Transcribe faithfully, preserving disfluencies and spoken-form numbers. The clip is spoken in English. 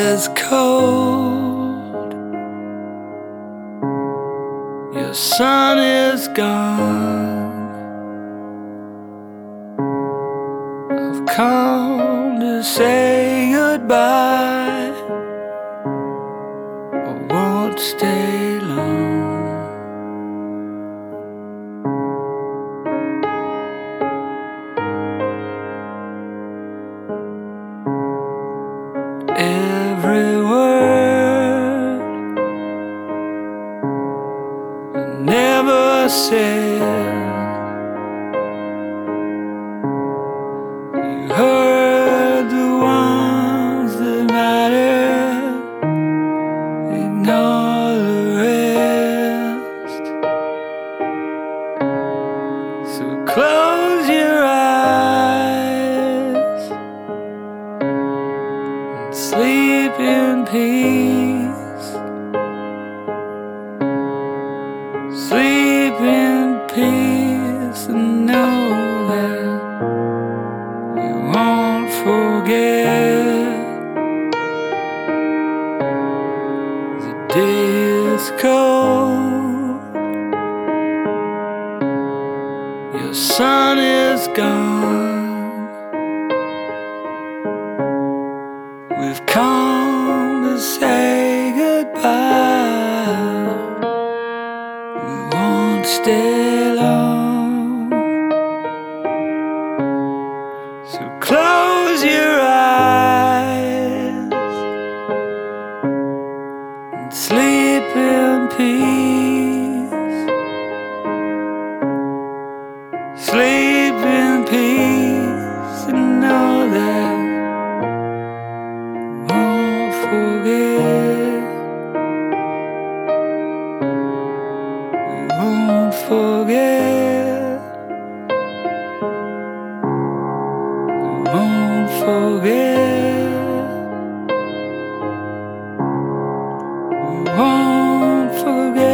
is cold, your sun is gone. I've come to say goodbye. I won't stay long. Every word I never said, you heard the ones that matter, ignore the rest. So close your eyes and sleep in peace. Sleep in peace and know that we won't forget. The day is cold, your sun is gone. We've come to say goodbye. We won't stay long. So close your eyes and sleep in peace. Sleep in peace and know that we won't forget. We won't forget. We won't forget. We won't forget.